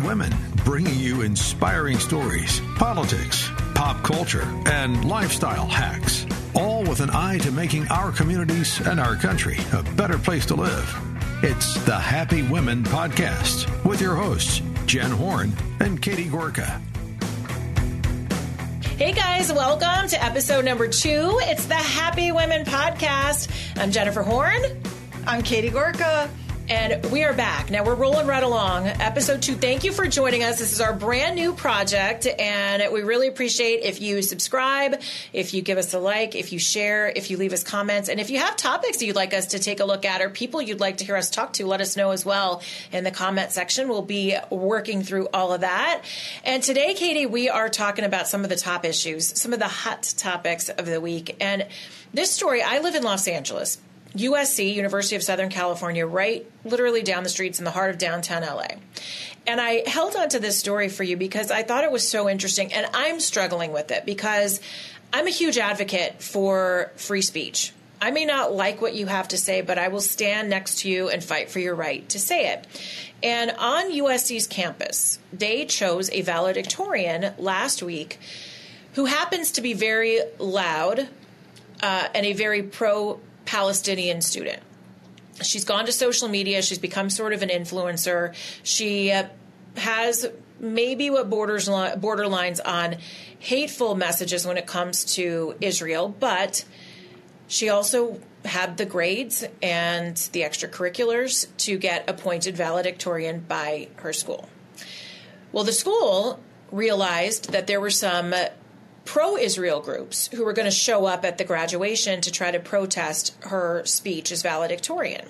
Women, bringing you inspiring stories, politics, pop culture, and lifestyle hacks, all with an eye to making our communities and our country a better place to live. It's the Happy Women Podcast with your hosts, Jen Horn and Katie Gorka. Hey guys, welcome to episode number 2. It's the Happy Women Podcast. I'm Jennifer Horn. I'm Katie Gorka. And we are back. Now we're rolling right along. Episode 2. Thank you for joining us. This is our brand new project, and we really appreciate if you subscribe, if you give us a like, if you share, if you leave us comments, and if you have topics you'd like us to take a look at or people you'd like to hear us talk to, let us know as well in the comment section. We'll be working through all of that. And today, Katie, we are talking about some of the top issues, some of the hot topics of the week. And this story, I live in Los Angeles. USC, University of Southern California, right literally down the streets in the heart of downtown LA. And I held on to this story for you because I thought it was so interesting, and I'm struggling with it because I'm a huge advocate for free speech. I may not like what you have to say, but I will stand next to you and fight for your right to say it. And on USC's campus, they chose a valedictorian last week who happens to be very loud and a very pro-Palestinian student. She's gone to social media. She's become sort of an influencer. She has maybe what borderlines on hateful messages when it comes to Israel, but she also had the grades and the extracurriculars to get appointed valedictorian by her school. Well, the school realized that there were some pro-Israel groups who were going to show up at the graduation to try to protest her speech as valedictorian.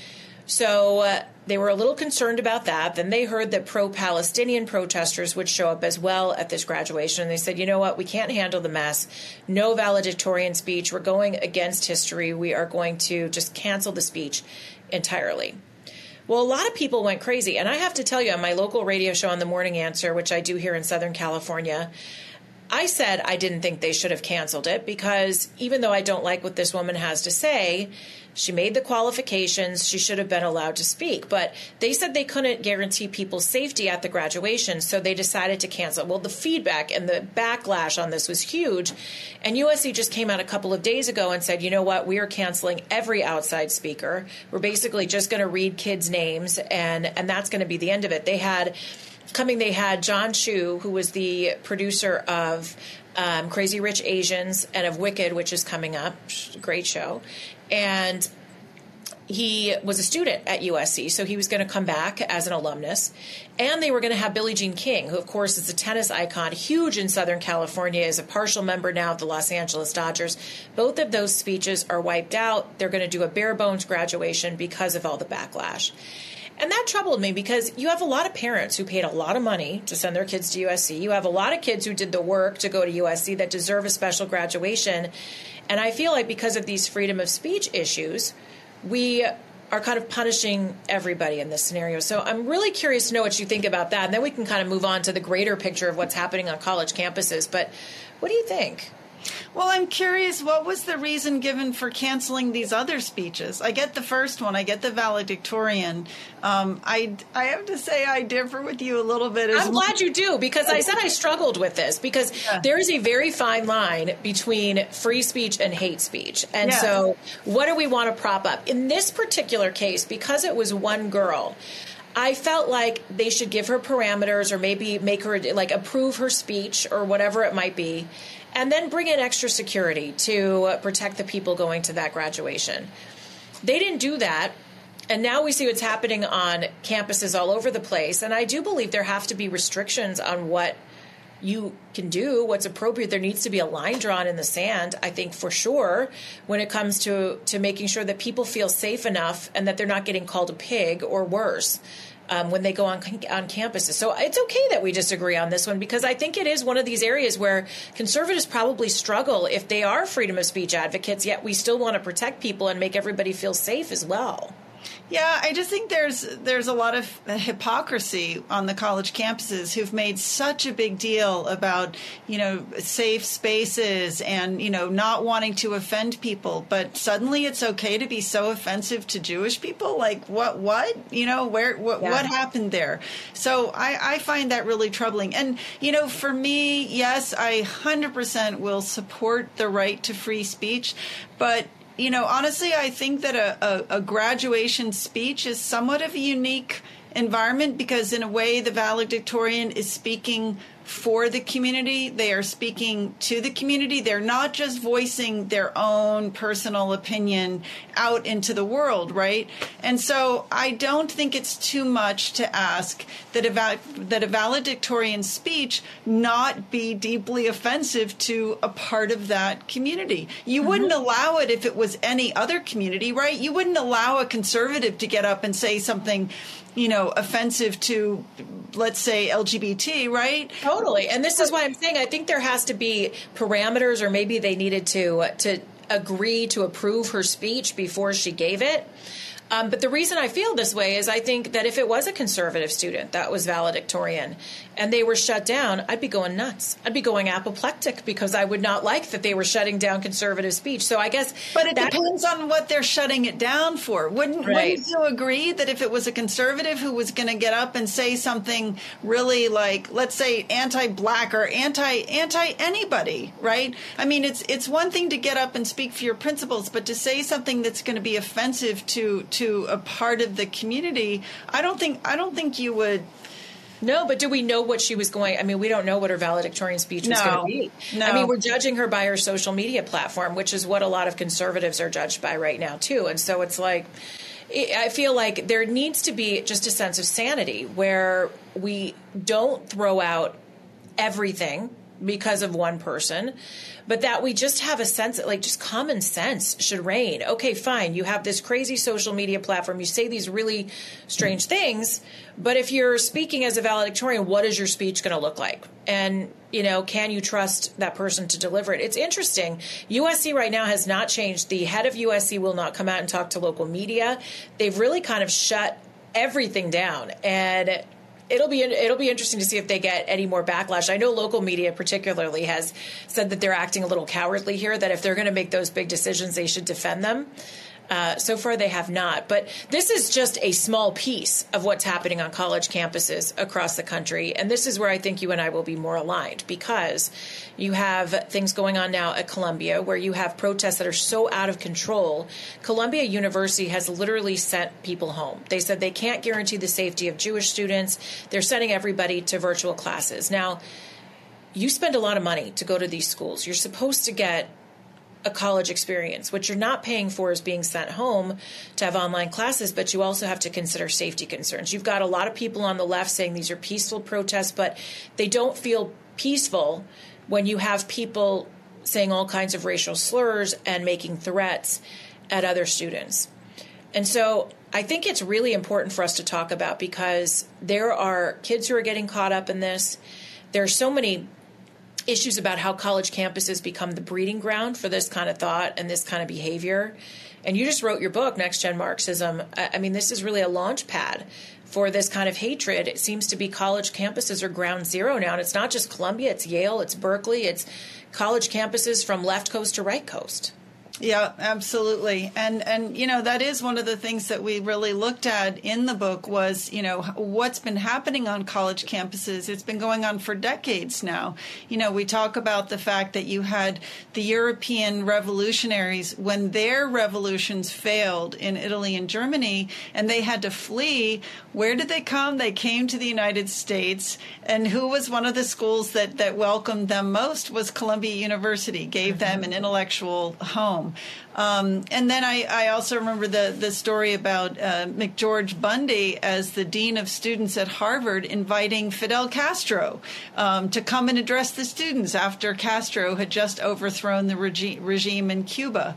So they were a little concerned about that. Then they heard that pro-Palestinian protesters would show up as well at this graduation. And they said, you know what, we can't handle the mess. No valedictorian speech. We're going against history. We are going to just cancel the speech entirely. Well, a lot of people went crazy. And I have to tell you, on my local radio show on The Morning Answer, which I do here in Southern California, I said I didn't think they should have canceled it because even though I don't like what this woman has to say, she made the qualifications. She should have been allowed to speak. But they said they couldn't guarantee people's safety at the graduation, so they decided to cancel. Well, the feedback and the backlash on this was huge. And USC just came out a couple of days ago and said, you know what, we are canceling every outside speaker. We're basically just going to read kids' names, and that's going to be the end of it. They had John Chu, who was the producer of Crazy Rich Asians and of Wicked, which is coming up, great show. And he was a student at USC, so he was going to come back as an alumnus. And they were going to have Billie Jean King, who, of course, is a tennis icon, huge in Southern California, is a partial member now of the Los Angeles Dodgers. Both of those speeches are wiped out. They're going to do a bare-bones graduation because of all the backlash. And that troubled me because you have a lot of parents who paid a lot of money to send their kids to USC. You have a lot of kids who did the work to go to USC that deserve a special graduation. And I feel like because of these freedom of speech issues, we are kind of punishing everybody in this scenario. So I'm really curious to know what you think about that. And then we can kind of move on to the greater picture of what's happening on college campuses. But what do you think? Well, I'm curious, what was the reason given for canceling these other speeches? I get the first one. I get the valedictorian. I have to say I differ with you a little bit. I'm glad you do, because I said I struggled with this, because there is a very fine line between free speech and hate speech. And so what do we want to prop up? In this particular case, because it was one girl, I felt like they should give her parameters or maybe make her like approve her speech or whatever it might be, and then bring in extra security to protect the people going to that graduation. They didn't do that. And now we see what's happening on campuses all over the place. And I do believe there have to be restrictions on what you can do, what's appropriate. There needs to be a line drawn in the sand, I think, for sure, when it comes to making sure that people feel safe enough and that they're not getting called a pig or worse when they go on campuses. So it's okay that we disagree on this one, because I think it is one of these areas where conservatives probably struggle if they are freedom of speech advocates, yet we still want to protect people and make everybody feel safe as well. Yeah, I just think there's a lot of hypocrisy on the college campuses who've made such a big deal about, safe spaces and, not wanting to offend people. But suddenly it's okay to be so offensive to Jewish people? Like, what? What happened there? So I find that really troubling. And, for me, yes, I 100% will support the right to free speech. But honestly, I think that a graduation speech is somewhat of a unique environment because in a way the valedictorian is speaking for the community. They are speaking to the community. They're not just voicing their own personal opinion out into the world, right? And so I don't think it's too much to ask that a valedictorian speech not be deeply offensive to a part of that community. You wouldn't allow it if it was any other community, right? You wouldn't allow a conservative to get up and say something offensive to, let's say, LGBT, right? Totally. And this is why I'm saying I think there has to be parameters, or maybe they needed to agree to approve her speech before she gave it. But the reason I feel this way is I think that if it was a conservative student that was valedictorian and they were shut down, I'd be going nuts. I'd be going apoplectic because I would not like that they were shutting down conservative speech. So I guess... But it depends on what they're shutting it down for. Wouldn't you agree that if it was a conservative who was going to get up and say something really like, let's say, anti-black or anti-anybody, right? I mean, it's one thing to get up and speak for your principles, but to say something that's going to be offensive to a part of the community, I don't think you would. No, but do we know what she was going? I mean, we don't know what her valedictorian speech was going to be. No. I mean, we're judging her by her social media platform, which is what a lot of conservatives are judged by right now, too. And so it's like, I feel like there needs to be just a sense of sanity where we don't throw out everything because of one person, but that we just have a sense that, like, just common sense should reign. Okay, fine. You have this crazy social media platform. You say these really strange things, but if you're speaking as a valedictorian, what is your speech going to look like? And, can you trust that person to deliver it? It's interesting. USC right now has not changed. The head of USC will not come out and talk to local media. They've really kind of shut everything down, and It'll be interesting to see if they get any more backlash. I know local media particularly has said that they're acting a little cowardly here, that if they're going to make those big decisions, they should defend them. So far, they have not. But this is just a small piece of what's happening on college campuses across the country. And this is where I think you and I will be more aligned, because you have things going on now at Columbia where you have protests that are so out of control. Columbia University has literally sent people home. They said they can't guarantee the safety of Jewish students. They're sending everybody to virtual classes. Now, you spend a lot of money to go to these schools. You're supposed to get a college experience. What you're not paying for is being sent home to have online classes, but you also have to consider safety concerns. You've got a lot of people on the left saying these are peaceful protests, but they don't feel peaceful when you have people saying all kinds of racial slurs and making threats at other students. And so I think it's really important for us to talk about, because there are kids who are getting caught up in this. There are so many issues about how college campuses become the breeding ground for this kind of thought and this kind of behavior. And you just wrote your book, Next Gen Marxism. I mean, this is really a launch pad for this kind of hatred. It seems to be college campuses are ground zero now. And it's not just Columbia, it's Yale, it's Berkeley, it's college campuses from left coast to right coast. Yeah, absolutely. And that is one of the things that we really looked at in the book was, what's been happening on college campuses. It's been going on for decades now. We talk about the fact that you had the European revolutionaries when their revolutions failed in Italy and Germany, and they had to flee. Where did they come? They came to the United States. And who was one of the schools that welcomed them most was Columbia University, gave them an intellectual home. And then I also remember the story about McGeorge Bundy as the dean of students at Harvard inviting Fidel Castro to come and address the students after Castro had just overthrown the regime in Cuba.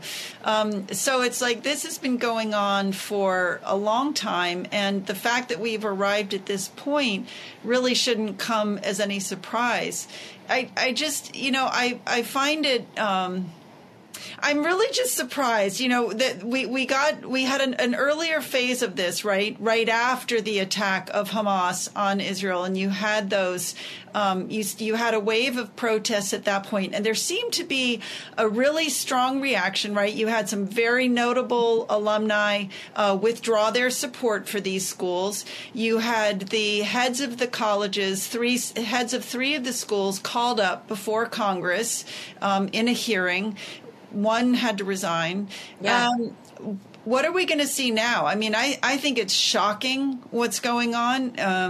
So it's like this has been going on for a long time, and the fact that we've arrived at this point really shouldn't come as any surprise. I just, I find it... I'm really just surprised, that we had an earlier phase of this, right after the attack of Hamas on Israel, and you had those, you had a wave of protests at that point, and there seemed to be a really strong reaction, right? You had some very notable alumni withdraw their support for these schools. You had the heads of the colleges, heads of three of the schools called up before Congress in a hearing. One had to resign. Yeah. What are we going to see now? I mean, I think it's shocking what's going on.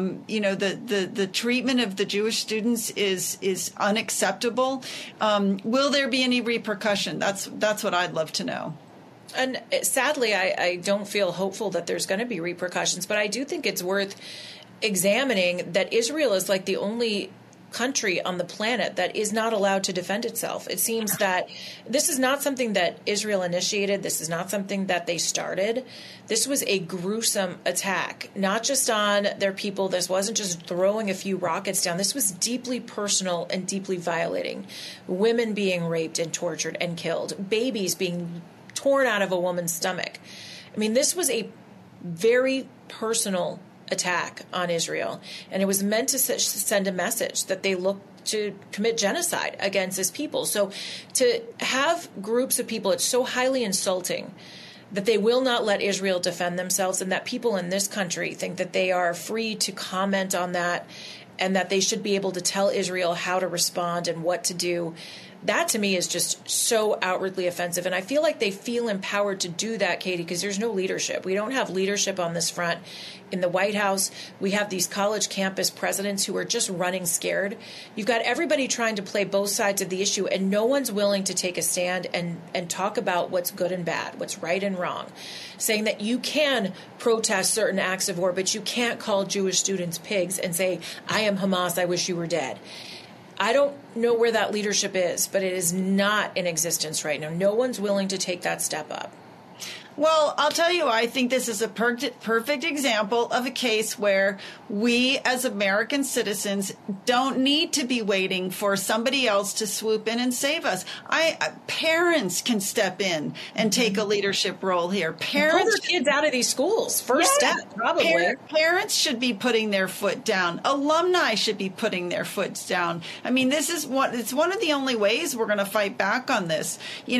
The treatment of the Jewish students is unacceptable. Will there be any repercussion? That's what I'd love to know. And sadly, I don't feel hopeful that there's going to be repercussions, but I do think it's worth examining that Israel is like the only country on the planet that is not allowed to defend itself. It seems that this is not something that Israel initiated. This is not something that they started. This was a gruesome attack, not just on their people. This wasn't just throwing a few rockets down. This was deeply personal and deeply violating. Women being raped and tortured and killed, babies being torn out of a woman's stomach. I mean, this was a very personal attack on Israel, and it was meant to send a message that they look to commit genocide against this people. So to have groups of people, it's so highly insulting that they will not let Israel defend themselves, and that people in this country think that they are free to comment on that and that they should be able to tell Israel how to respond and what to do. That to me is just so outwardly offensive. And I feel like they feel empowered to do that, Katie, because there's no leadership. We don't have leadership on this front. In the White House, we have these college campus presidents who are just running scared. You've got everybody trying to play both sides of the issue, and no one's willing to take a stand and talk about what's good and bad, what's right and wrong, saying that you can protest certain acts of war, but you can't call Jewish students pigs and say, I am Hamas, I wish you were dead. I don't know where that leadership is, but it is not in existence right now. No one's willing to take that step up. Well, I'll tell you, I think this is a perfect example of a case where we as American citizens don't need to be waiting for somebody else to swoop in and save us. Parents can step in and take a leadership role here. Parents pull their kids out of these schools. First step, probably. Parents should be putting their foot down. Alumni should be putting their foot down. I mean, it's one of the only ways we're going to fight back on this.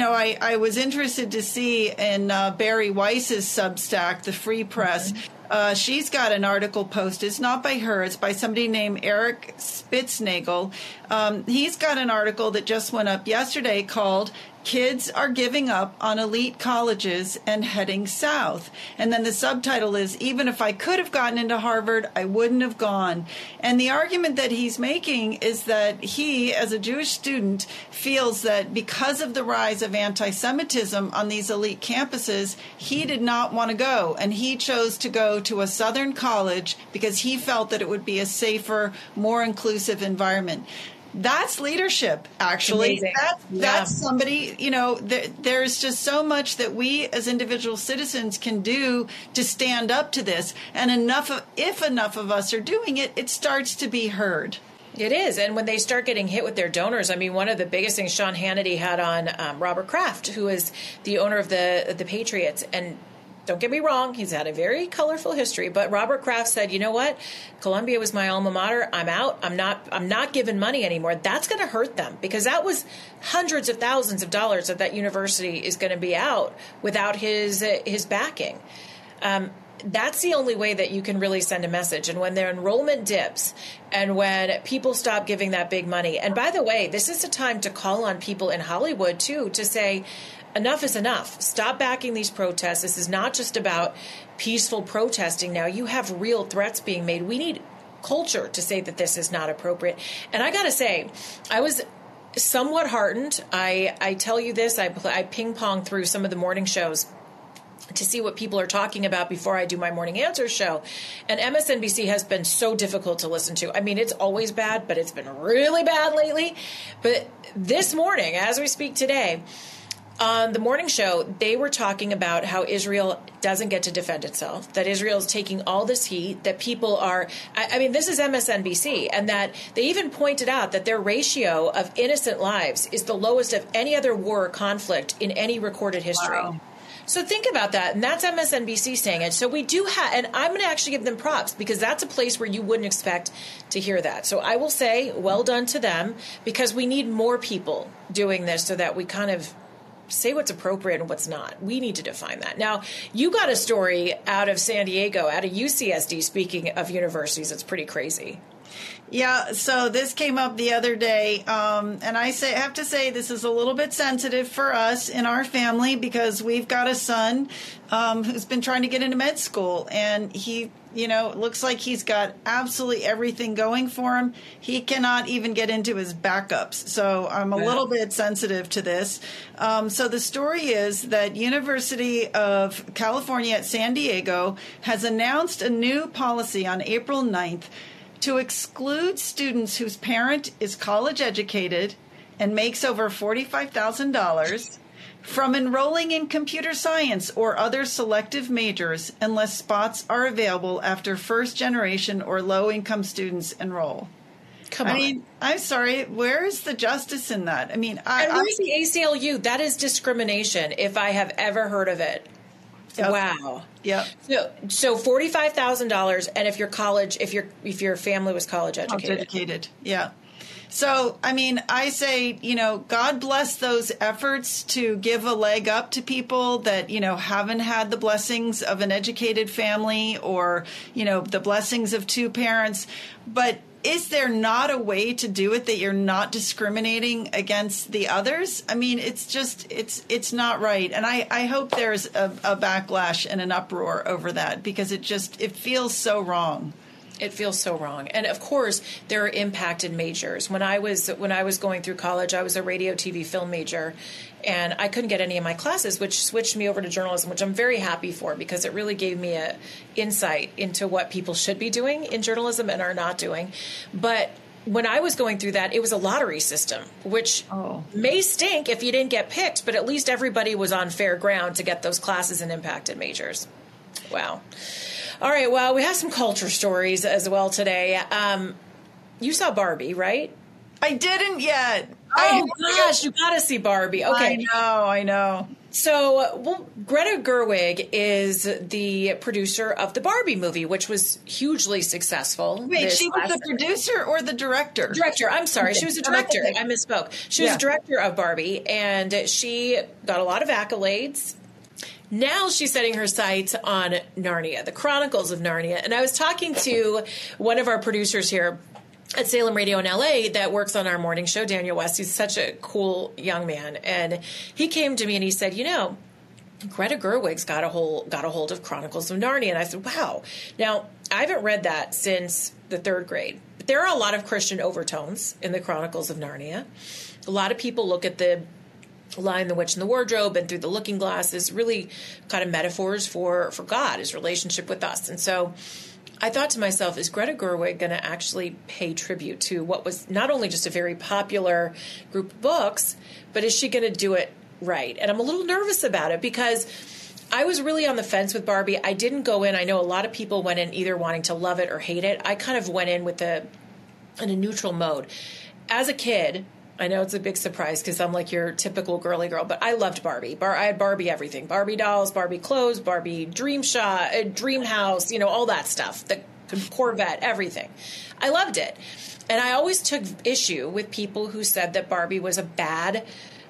I was interested to see in Barry Weiss's Substack, The Free Press. She's got an article posted. It's not by her. It's by somebody named Eric Spitznagel. He's got an article that just went up yesterday called Kids Are Giving Up on Elite Colleges and Heading South. And then the subtitle is, Even if I could have gotten into Harvard, I wouldn't have gone. And the argument that he's making is that he, as a Jewish student, feels that because of the rise of anti-Semitism on these elite campuses, he did not want to go. And he chose to go to a Southern college because he felt that it would be a safer, more inclusive environment. That's leadership, actually. That's somebody, there's just so much that we as individual citizens can do to stand up to this. And if enough of us are doing it, it starts to be heard. It is. And when they start getting hit with their donors, I mean, one of the biggest things Sean Hannity had on Robert Kraft, who is the owner of the Patriots. And don't get me wrong, he's had a very colorful history, but Robert Kraft said, you know what? Columbia was my alma mater. I'm out. I'm not giving money anymore. That's going to hurt them, because that was hundreds of thousands of dollars that university is going to be out without his backing. That's the only way that you can really send a message. And when their enrollment dips and when people stop giving that big money, and by the way, this is a time to call on people in Hollywood, too, to say, enough is enough. Stop backing these protests. This is not just about peaceful protesting now. You have real threats being made. We need culture to say that this is not appropriate. And I got to say, I was somewhat heartened. I tell you this, I ping pong through some of the morning shows to see what people are talking about before I do my morning answer show. And MSNBC has been so difficult to listen to. I mean, it's always bad, but it's been really bad lately. But this morning, as we speak today, on the morning show, they were talking about how Israel doesn't get to defend itself, that Israel is taking all this heat, that people are, I mean, this is MSNBC, and that they even pointed out that their ratio of innocent lives is the lowest of any other war or conflict in any recorded history. Wow. So think about that, and that's MSNBC saying it. So we do have, and I'm going to actually give them props because that's a place where you wouldn't expect to hear that. So I will say, well done to them, because we need more people doing this so that we kind of say what's appropriate and what's not. We need to define that. Now, you got a story out of San Diego, out of UCSD, speaking of universities. It's pretty crazy. Yeah, so this came up the other day, and I have to say this is a little bit sensitive for us in our family because we've got a son who's been trying to get into med school, and he, it looks like he's got absolutely everything going for him. He cannot even get into his backups, so I'm a little bit sensitive to this. So the story is that University of California at San Diego has announced a new policy on April 9th to exclude students whose parent is college educated and makes over $45,000 from enrolling in computer science or other selective majors unless spots are available after first generation or low income students enroll. Come on. I mean, I'm sorry, where is the justice in that? I mean, and where's the ACLU? That is discrimination if I have ever heard of it. Yep. Wow. Yeah. So $45,000, and if your family was college educated. Yeah. So, I mean, I say, God bless those efforts to give a leg up to people that, haven't had the blessings of an educated family or, the blessings of two parents. But is there not a way to do it that you're not discriminating against the others? I mean, it's just, it's not right. And I hope there's a backlash and an uproar over that because it feels so wrong. It feels so wrong. And of course, there are impacted majors. When I was going through college, I was a radio, TV, film major, and I couldn't get any of my classes, which switched me over to journalism, which I'm very happy for because it really gave me a insight into what people should be doing in journalism and are not doing. But when I was going through that, it was a lottery system, which may stink if you didn't get picked, but at least everybody was on fair ground to get those classes in impacted majors. Wow. All right, well, we have some culture stories as well today. You saw Barbie, right? I didn't yet. Oh, gosh, you got to see Barbie. Okay. I know. So, Greta Gerwig is the producer of the Barbie movie, which was hugely successful. Wait, she was the producer or the director? Director. I'm sorry. Okay. She was a director. I misspoke. She was a director of Barbie, and she got a lot of accolades. Now she's setting her sights on Narnia, the Chronicles of Narnia. And I was talking to one of our producers here at Salem Radio in LA that works on our morning show, Daniel West. He's such a cool young man. And he came to me and he said, Greta Gerwig's got a hold of Chronicles of Narnia. And I said, wow. Now, I haven't read that since the third grade. But there are a lot of Christian overtones in the Chronicles of Narnia. A lot of people look at the Lion, the Witch, and the Wardrobe and Through the Looking Glass is really kind of metaphors for God, his relationship with us. And so I thought to myself, is Greta Gerwig going to actually pay tribute to what was not only just a very popular group of books, but is she going to do it right? And I'm a little nervous about it because I was really on the fence with Barbie. I didn't go in. I know a lot of people went in either wanting to love it or hate it. I kind of went in in a neutral mode. As a kid, I know it's a big surprise because I'm like your typical girly girl, but I loved Barbie. I had Barbie everything. Barbie dolls, Barbie clothes, Barbie dream house, all that stuff. The Corvette, everything. I loved it. And I always took issue with people who said that Barbie was a bad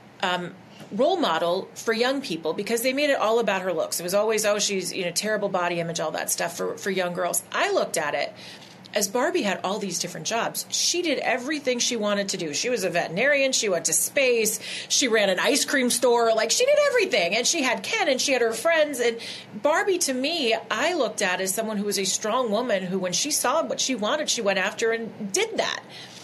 role model for young people because they made it all about her looks. It was always, she's, terrible body image, all that stuff for young girls. I looked at it as Barbie had all these different jobs. She did everything she wanted to do. She was a veterinarian. She went to space. She ran an ice cream store. She did everything. And she had Ken and she had her friends. And Barbie, to me, I looked at as someone who was a strong woman who, when she saw what she wanted, she went after and did that.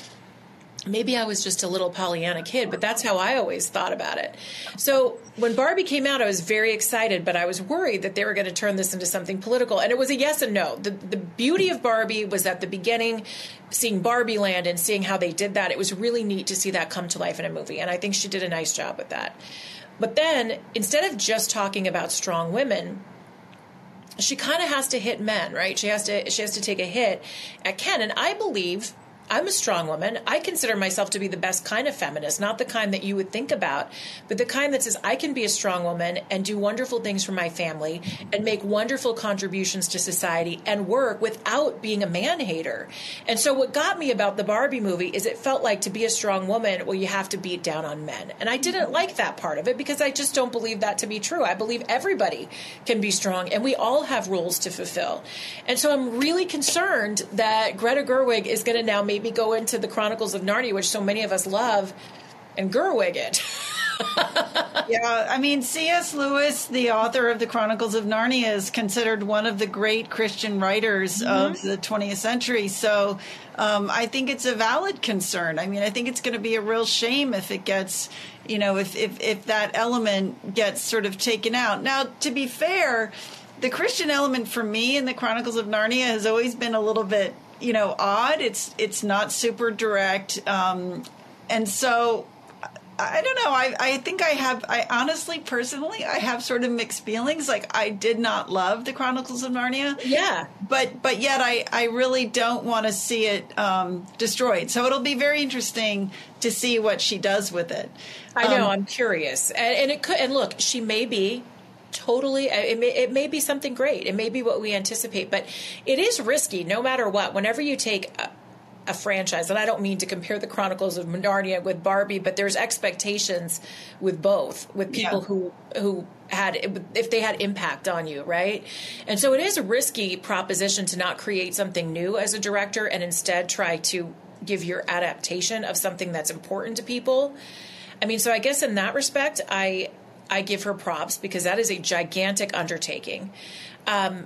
Maybe I was just a little Pollyanna kid, but that's how I always thought about it. So when Barbie came out, I was very excited, but I was worried that they were going to turn this into something political. And it was a yes and no. The beauty of Barbie was at the beginning, seeing Barbie Land and seeing how they did that. It was really neat to see that come to life in a movie. And I think she did a nice job with that. But then instead of just talking about strong women, she kind of has to hit men, right? She has to take a hit at Ken. And I believe I'm a strong woman. I consider myself to be the best kind of feminist, not the kind that you would think about, but the kind that says I can be a strong woman and do wonderful things for my family and make wonderful contributions to society and work without being a man hater. And so what got me about the Barbie movie is it felt like to be a strong woman, well, you have to beat down on men. And I didn't like that part of it because I just don't believe that to be true. I believe everybody can be strong and we all have roles to fulfill. And so I'm really concerned that Greta Gerwig is going to now maybe go into the Chronicles of Narnia, which so many of us love, and Gerwig it. Yeah, I mean, C.S. Lewis, the author of the Chronicles of Narnia, is considered one of the great Christian writers of the 20th century. So I think it's a valid concern. I mean, I think it's going to be a real shame if it gets, if that element gets sort of taken out. Now, to be fair, the Christian element for me in the Chronicles of Narnia has always been a little bit odd. It's not super direct. And so I don't know. I think I honestly, personally, I have sort of mixed feelings. Like, I did not love the Chronicles of Narnia. Yeah. But yet I really don't want to see it destroyed. So it'll be very interesting to see what she does with it. I know. I'm curious. And it could, and look, she may be totally, it may be something great. It may be what we anticipate, but it is risky no matter what. Whenever you take a franchise, and I don't mean to compare the Chronicles of Narnia with Barbie, but there's expectations with both, with people who had, if they had impact on you, right? And so it is a risky proposition to not create something new as a director and instead try to give your adaptation of something that's important to people. I mean, so I guess in that respect, I give her props because that is a gigantic undertaking. I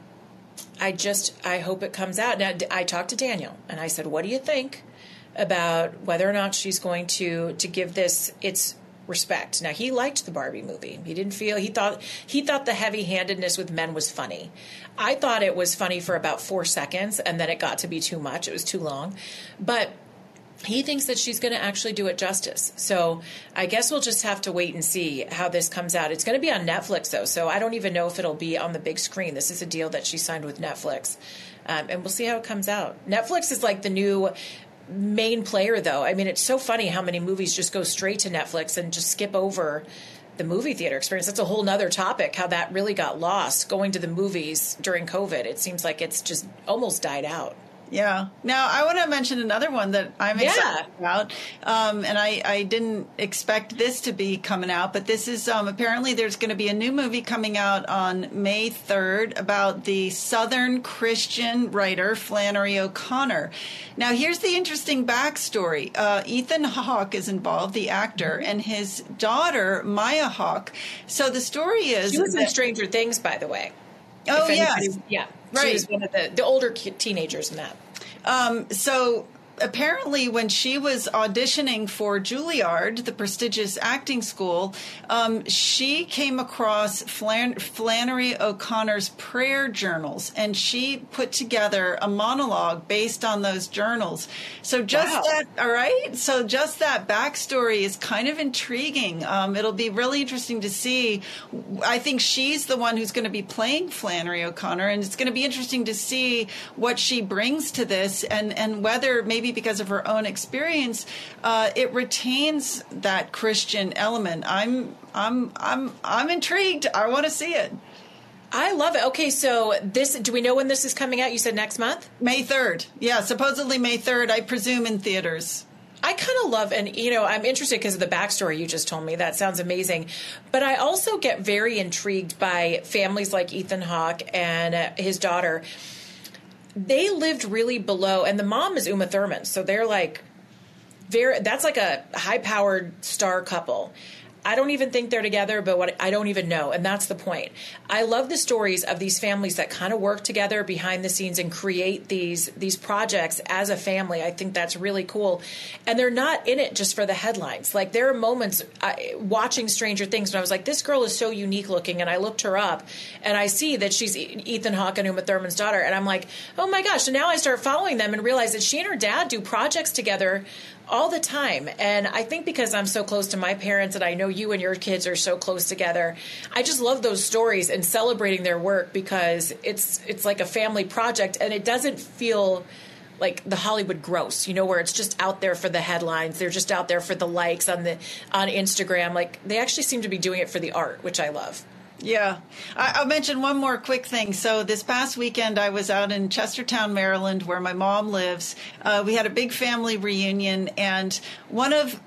hope it comes out. Now, I talked to Daniel and I said, what do you think about whether or not she's going to give this its respect? Now, he liked the Barbie movie. He thought the heavy-handedness with men was funny. I thought it was funny for about 4 seconds and then it got to be too much. It was too long. But he thinks that she's going to actually do it justice. So I guess we'll just have to wait and see how this comes out. It's going to be on Netflix, though, so I don't even know if it'll be on the big screen. This is a deal that she signed with Netflix, and we'll see how it comes out. Netflix is like the new main player, though. I mean, it's so funny how many movies just go straight to Netflix and just skip over the movie theater experience. That's a whole nother topic, how that really got lost going to the movies during COVID. It seems like it's just almost died out. Yeah. Now, I want to mention another one that I'm excited about. And I didn't expect this to be coming out, but this is apparently there's going to be a new movie coming out on May 3rd about the Southern Christian writer Flannery O'Connor. Now, here's the interesting backstory. Ethan Hawke is involved, the actor, and his daughter, Maya Hawke. So the story is... She was in Stranger Things, by the way. Oh, yes. Yeah. Right. She was one of the older teenagers in that. So apparently when she was auditioning for Juilliard, the prestigious acting school, she came across Flannery O'Connor's prayer journals, and she put together a monologue based on those journals. So just just that backstory is kind of intriguing. It'll be really interesting to see. I think she's the one who's going to be playing Flannery O'Connor, and it's going to be interesting to see what she brings to this, and whether maybe because of her own experience, it retains that Christian element. I'm intrigued. I want to see it. I love it. Okay, so do we know when this is coming out? You said next month? May 3rd. Yeah, supposedly May 3rd, I presume in theaters. I kind of love, and I'm interested because of the backstory you just told me. That sounds amazing. But I also get very intrigued by families like Ethan Hawke and his daughter. They lived really below, and the mom is Uma Thurman, so they're like that's like a high-powered star couple. I don't even think they're together, but I don't even know. And that's the point. I love the stories of these families that kind of work together behind the scenes and create these projects as a family. I think that's really cool. And they're not in it just for the headlines. Like, there are moments watching Stranger Things when I was like, this girl is so unique looking. And I looked her up and I see that she's Ethan Hawke and Uma Thurman's daughter. And I'm like, oh my gosh. And now I start following them and realize that she and her dad do projects together all the time. And I think because I'm so close to my parents and I know you and your kids are so close together, I just love those stories and celebrating their work because it's like a family project and it doesn't feel like the Hollywood gross, where it's just out there for the headlines. They're just out there for the likes on Instagram. Like they actually seem to be doing it for the art, which I love. Yeah. I'll mention one more quick thing. So this past weekend, I was out in Chestertown, Maryland, where my mom lives. We had a big family reunion, and one of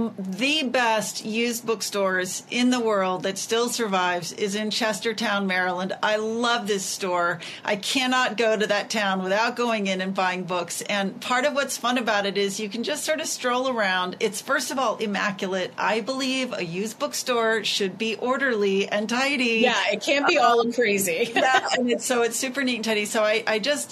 the best used bookstores in the world that still survives is in Chestertown, Maryland. I love this store. I cannot go to that town without going in and buying books. And part of what's fun about it is you can just sort of stroll around. It's, first of all, immaculate. I believe a used bookstore should be orderly and tidy. Yeah, it can't be all crazy. Yeah, and it's super neat and tidy. So I just,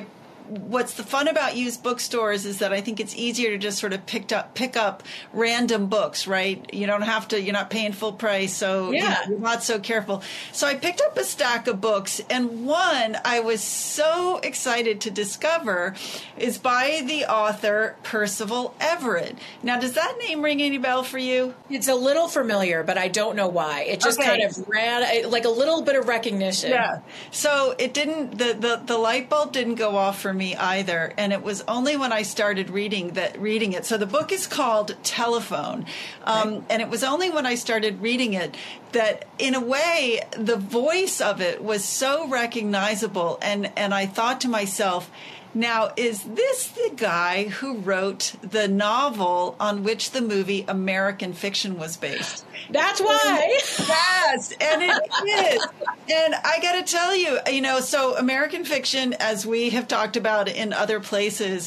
what's the fun about used bookstores is that I think it's easier to just sort of pick up random books, right? You don't have to, you're not paying full price, so you're not so careful. So I picked up a stack of books, and one I was so excited to discover is by the author Percival Everett. Now, does that name ring any bell for you? It's a little familiar, but I don't know why. It just kind of ran like a little bit of recognition. Yeah. So it didn't, the light bulb didn't go off for me either, and it was only when I started reading it. So the book is called Telephone, and it was only when I started reading it that, in a way, the voice of it was so recognizable, and I thought to myself, now, is this the guy who wrote the novel on which the movie American Fiction was based? That's why. Yes, and it is. And I got to tell you, so American Fiction, as we have talked about in other places,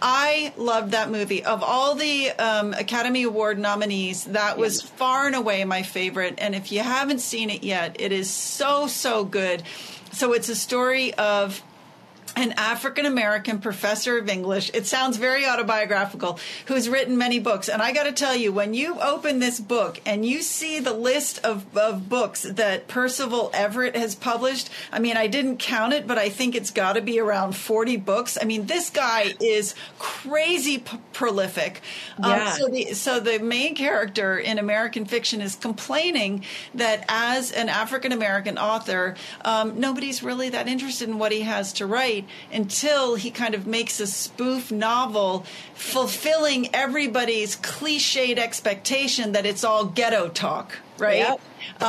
I loved that movie. Of all the Academy Award nominees, that was far and away my favorite. And if you haven't seen it yet, it is so, so good. So it's a story of an African-American professor of English. It sounds very autobiographical, who's written many books. And I got to tell you, when you open this book and you see the list of books that Percival Everett has published, I mean, I didn't count it, but I think it's got to be around 40 books. I mean, this guy is crazy prolific. Yeah. So the main character in American Fiction is complaining that as an African-American author, nobody's really that interested in what he has to write, until he kind of makes a spoof novel fulfilling everybody's cliched expectation that it's all ghetto talk, right? Yep.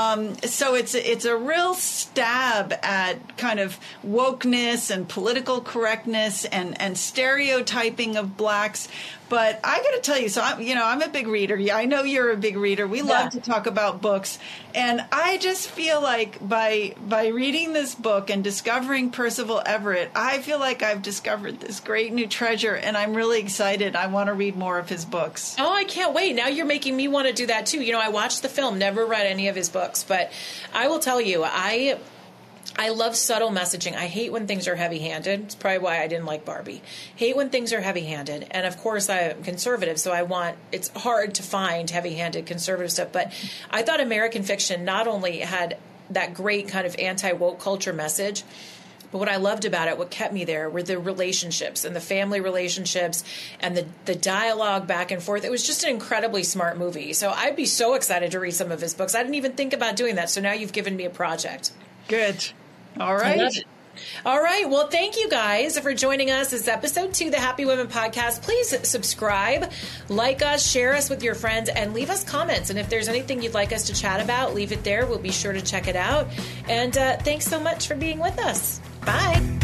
So it's a real stab at kind of wokeness and political correctness and stereotyping of blacks. But I got to tell you, so I'm a big reader. Yeah, I know you're a big reader. We love to talk about books, and I just feel like by reading this book and discovering Percival Everett, I feel like I've discovered this great new treasure, and I'm really excited. I want to read more of his books. Oh, I can't wait! Now you're making me want to do that too. I watched the film, never read any of his books, but I will tell you, I love subtle messaging. I hate when things are heavy-handed. It's probably why I didn't like Barbie. Hate when things are heavy-handed. And, of course, I'm conservative, so it's hard to find heavy-handed conservative stuff. But I thought American Fiction not only had that great kind of anti-woke culture message, but what I loved about it, what kept me there, were the relationships and the family relationships and the dialogue back and forth. It was just an incredibly smart movie. So I'd be so excited to read some of his books. I didn't even think about doing that, so now you've given me a project. Good. All right. All right. Well, thank you guys for joining us. This is episode 2 of the Happy Women Podcast. Please subscribe, like us, share us with your friends, and leave us comments. And if there's anything you'd like us to chat about, leave it there. We'll be sure to check it out. And thanks so much for being with us. Bye.